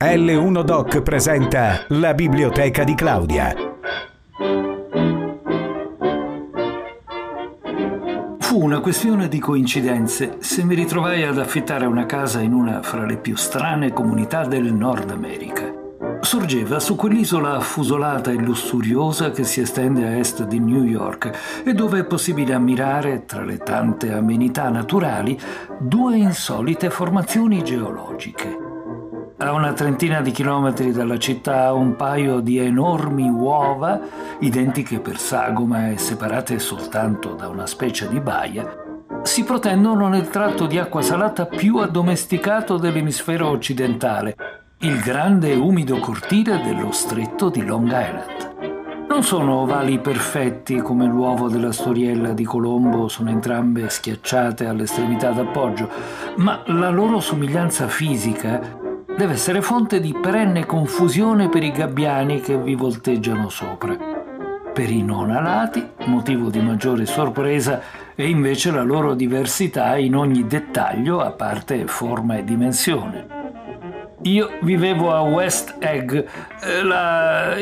L1 Doc presenta la biblioteca di Claudia. Fu una questione di coincidenze se mi ritrovai ad affittare una casa in una fra le più strane comunità del Nord America. Sorgeva su quell'isola affusolata e lussuriosa che si estende a est di New York e dove è possibile ammirare, tra le tante amenità naturali, due insolite formazioni geologiche. A una trentina di chilometri dalla città, un paio di enormi uova, identiche per sagoma e separate soltanto da una specie di baia, si protendono nel tratto di acqua salata più addomesticato dell'emisfero occidentale, il grande e umido cortile dello stretto di Long Island. Non sono ovali perfetti come l'uovo della storiella di Colombo, sono entrambe schiacciate all'estremità d'appoggio, ma la loro somiglianza fisica deve essere fonte di perenne confusione per i gabbiani che vi volteggiano sopra. Per i non alati, motivo di maggiore sorpresa è invece la loro diversità in ogni dettaglio, a parte forma e dimensione. Io vivevo a West Egg, la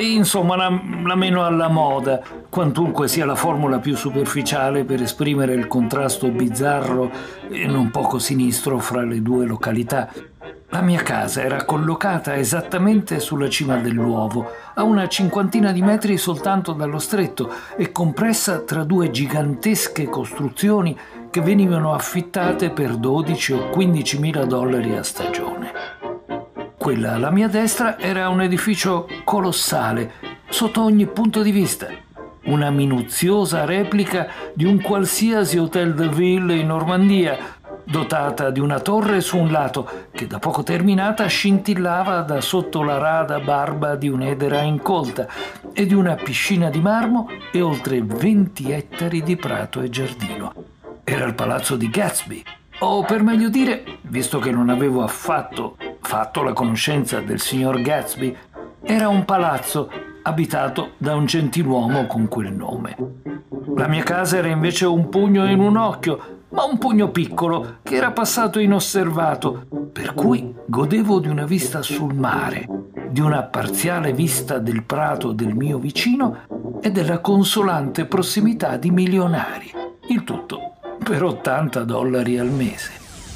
meno alla moda, quantunque sia la formula più superficiale per esprimere il contrasto bizzarro e non poco sinistro fra le due località. La mia casa era collocata esattamente sulla cima dell'uovo, a una cinquantina di metri soltanto dallo stretto e compressa tra due gigantesche costruzioni che venivano affittate per 12 o 15 mila dollari a stagione. Quella alla mia destra era un edificio colossale, sotto ogni punto di vista. Una minuziosa replica di un qualsiasi Hotel de Ville in Normandia, dotata di una torre su un lato che da poco terminata scintillava da sotto la rada barba di un'edera incolta e di una piscina di marmo e oltre 20 ettari di prato e giardino. Era il palazzo di Gatsby, o per meglio dire, visto che non avevo affatto fatto la conoscenza del signor Gatsby, era un palazzo abitato da un gentiluomo con quel nome. La mia casa era invece un pugno in un occhio, ma un pugno piccolo che era passato inosservato, per cui godevo di una vista sul mare, di una parziale vista del prato del mio vicino e della consolante prossimità di milionari. Il tutto per $80 al mese.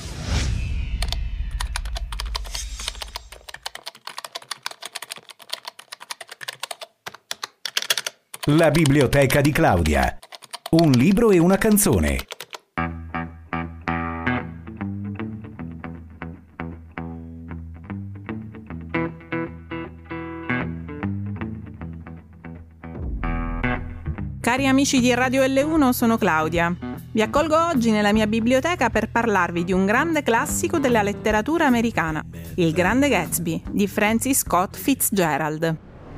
La biblioteca di Claudia. Un libro e una canzone. Cari amici di Radio L1, sono Claudia. Vi accolgo oggi nella mia biblioteca per parlarvi di un grande classico della letteratura americana, Il Grande Gatsby di Francis Scott Fitzgerald.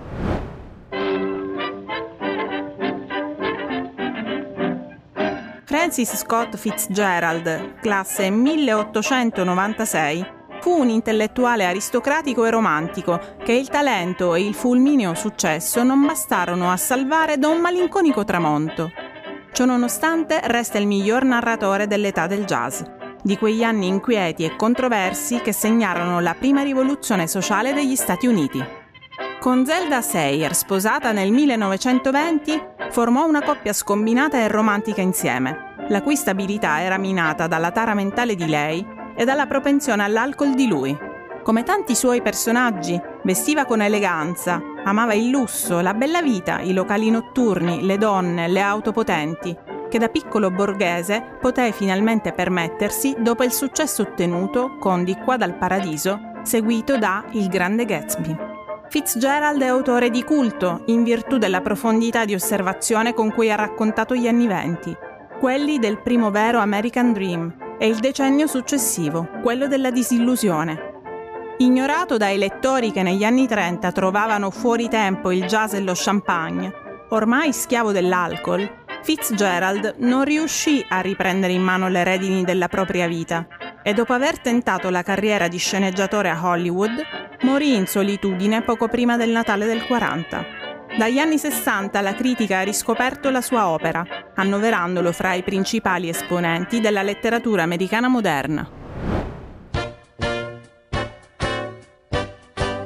Francis Scott Fitzgerald, classe 1896, fu un intellettuale aristocratico e romantico che il talento e il fulmineo successo non bastarono a salvare da un malinconico tramonto. Ciononostante resta il miglior narratore dell'età del jazz, di quegli anni inquieti e controversi che segnarono la prima rivoluzione sociale degli Stati Uniti. Con Zelda Sayer, sposata nel 1920, formò una coppia scombinata e romantica insieme, la cui stabilità era minata dalla tara mentale di lei e dalla propensione all'alcol di lui. Come tanti suoi personaggi, vestiva con eleganza, amava il lusso, la bella vita, i locali notturni, le donne, le auto potenti, che da piccolo borghese poté finalmente permettersi dopo il successo ottenuto con Di qua dal paradiso, seguito da Il Grande Gatsby. Fitzgerald è autore di culto in virtù della profondità di osservazione con cui ha raccontato gli anni '20, quelli del primo vero American Dream, e il decennio successivo, quello della disillusione. Ignorato dai lettori che negli anni '30 trovavano fuori tempo il jazz e lo champagne, ormai schiavo dell'alcol, Fitzgerald non riuscì a riprendere in mano le redini della propria vita e dopo aver tentato la carriera di sceneggiatore a Hollywood, morì in solitudine poco prima del Natale del 40. Dagli anni 60 la critica ha riscoperto la sua opera, annoverandolo fra i principali esponenti della letteratura americana moderna.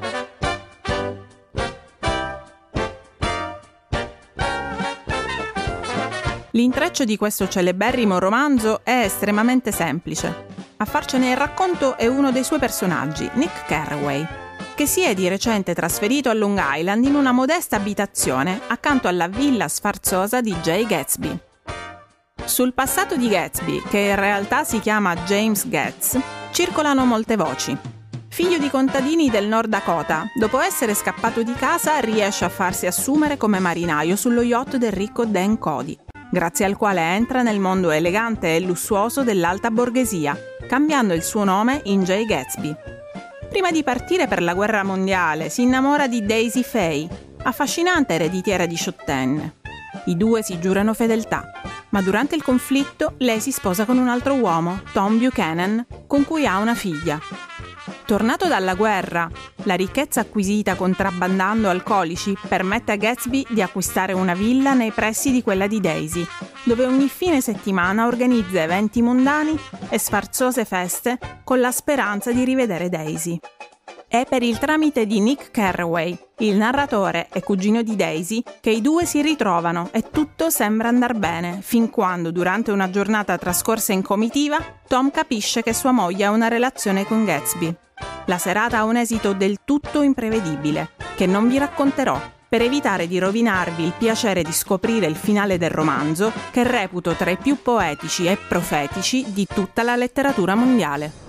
L'intreccio di questo celeberrimo romanzo è estremamente semplice. A farcene il racconto è uno dei suoi personaggi, Nick Carraway, che si è di recente trasferito a Long Island in una modesta abitazione accanto alla villa sfarzosa di Jay Gatsby. Sul passato di Gatsby, che in realtà si chiama James Getz, circolano molte voci. Figlio di contadini del Nord Dakota, dopo essere scappato di casa riesce a farsi assumere come marinaio sullo yacht del ricco Dan Cody, grazie al quale entra nel mondo elegante e lussuoso dell'alta borghesia, cambiando il suo nome in Jay Gatsby. Prima di partire per la guerra mondiale si innamora di Daisy Fay, affascinante ereditiera diciottenne. I due si giurano fedeltà, ma durante il conflitto lei si sposa con un altro uomo, Tom Buchanan, con cui ha una figlia. Tornato dalla guerra, la ricchezza acquisita contrabbandando alcolici permette a Gatsby di acquistare una villa nei pressi di quella di Daisy, dove ogni fine settimana organizza eventi mondani e sfarzose feste con la speranza di rivedere Daisy. È per il tramite di Nick Carraway, il narratore e cugino di Daisy, che i due si ritrovano e tutto sembra andar bene, fin quando, durante una giornata trascorsa in comitiva, Tom capisce che sua moglie ha una relazione con Gatsby. La serata ha un esito del tutto imprevedibile, che non vi racconterò, per evitare di rovinarvi il piacere di scoprire il finale del romanzo, che reputo tra i più poetici e profetici di tutta la letteratura mondiale.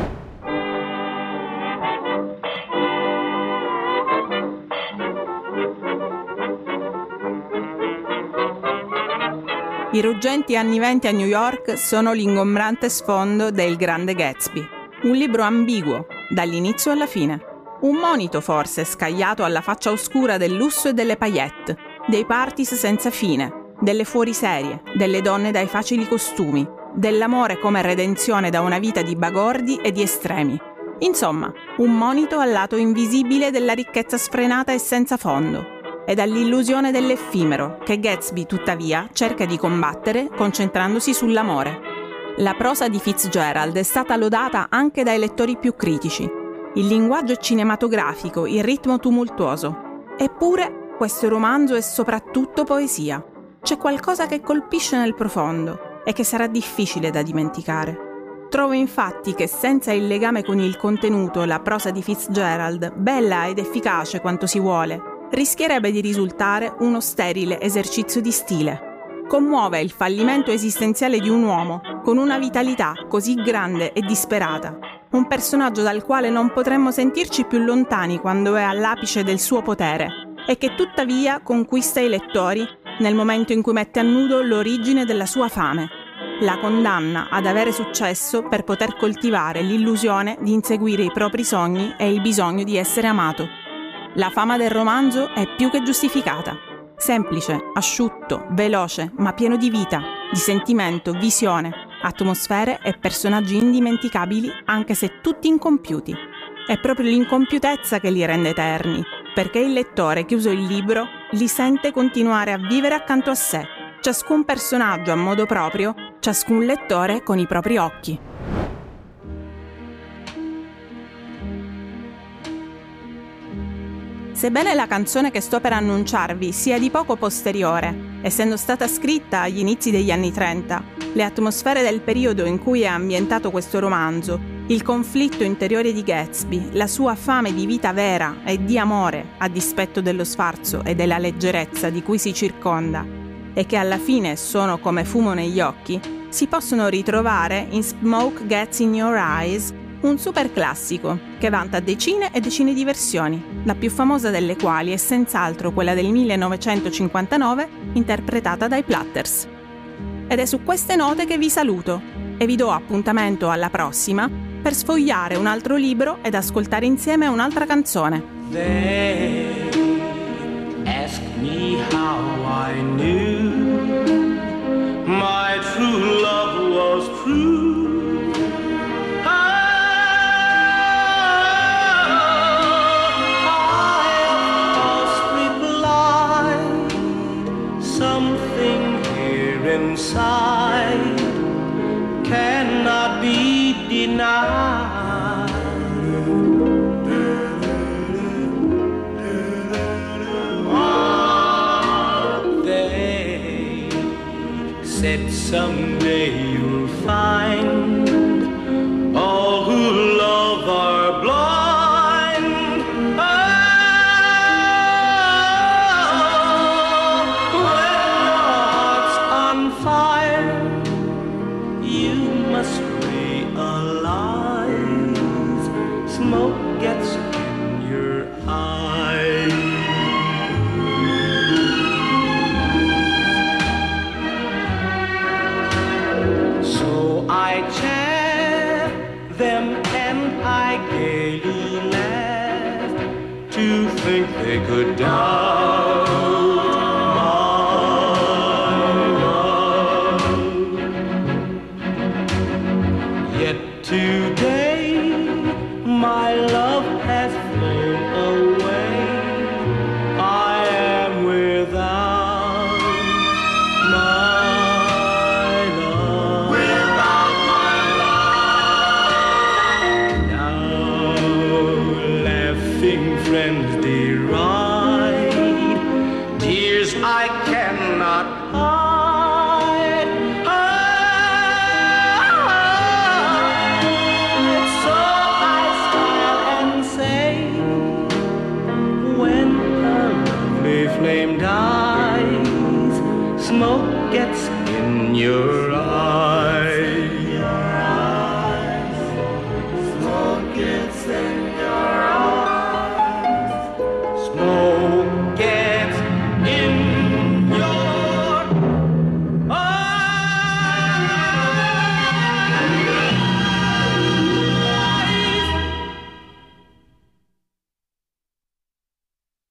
I ruggenti anni '20 a New York sono l'ingombrante sfondo del Grande Gatsby. Un libro ambiguo, dall'inizio alla fine. Un monito forse scagliato alla faccia oscura del lusso e delle paillette, dei parties senza fine, delle fuoriserie, delle donne dai facili costumi, dell'amore come redenzione da una vita di bagordi e di estremi. Insomma, un monito al lato invisibile della ricchezza sfrenata e senza fondo, e dall'illusione dell'effimero che Gatsby, tuttavia, cerca di combattere concentrandosi sull'amore. La prosa di Fitzgerald è stata lodata anche dai lettori più critici. Il linguaggio è cinematografico, il ritmo tumultuoso. Eppure, questo romanzo è soprattutto poesia. C'è qualcosa che colpisce nel profondo e che sarà difficile da dimenticare. Trovo infatti che senza il legame con il contenuto, la prosa di Fitzgerald, bella ed efficace quanto si vuole, rischierebbe di risultare uno sterile esercizio di stile. Commuove il fallimento esistenziale di un uomo con una vitalità così grande e disperata, un personaggio dal quale non potremmo sentirci più lontani quando è all'apice del suo potere e che tuttavia conquista i lettori nel momento in cui mette a nudo l'origine della sua fame, la condanna ad avere successo per poter coltivare l'illusione di inseguire i propri sogni e il bisogno di essere amato. La fama del romanzo è più che giustificata. Semplice, asciutto, veloce, ma pieno di vita, di sentimento, visione, atmosfere e personaggi indimenticabili, anche se tutti incompiuti. È proprio l'incompiutezza che li rende eterni, perché il lettore, chiuso il libro, li sente continuare a vivere accanto a sé, ciascun personaggio a modo proprio, ciascun lettore con i propri occhi. Sebbene la canzone che sto per annunciarvi sia di poco posteriore, essendo stata scritta agli inizi degli anni 30, le atmosfere del periodo in cui è ambientato questo romanzo, il conflitto interiore di Gatsby, la sua fame di vita vera e di amore a dispetto dello sfarzo e della leggerezza di cui si circonda, e che alla fine sono come fumo negli occhi, si possono ritrovare in Smoke Gets in Your Eyes, un super classico che vanta decine e decine di versioni, la più famosa delle quali è senz'altro quella del 1959 interpretata dai Platters. Ed è su queste note che vi saluto e vi do appuntamento alla prossima per sfogliare un altro libro ed ascoltare insieme un'altra canzone. They ask me how I knew my true love was true. Inside cannot be denied. Oh, they someday you'll find all who love are blind. Oh, when your heart's on fire, you must realize smoke gets in your eyes. I chaff them and I gaily laugh to think they could doubt my love. Yet today my love has flown away. I am without my friends deride tears I cannot hide. So I smile and say, when a lovely flame dies, smoke gets in your eyes.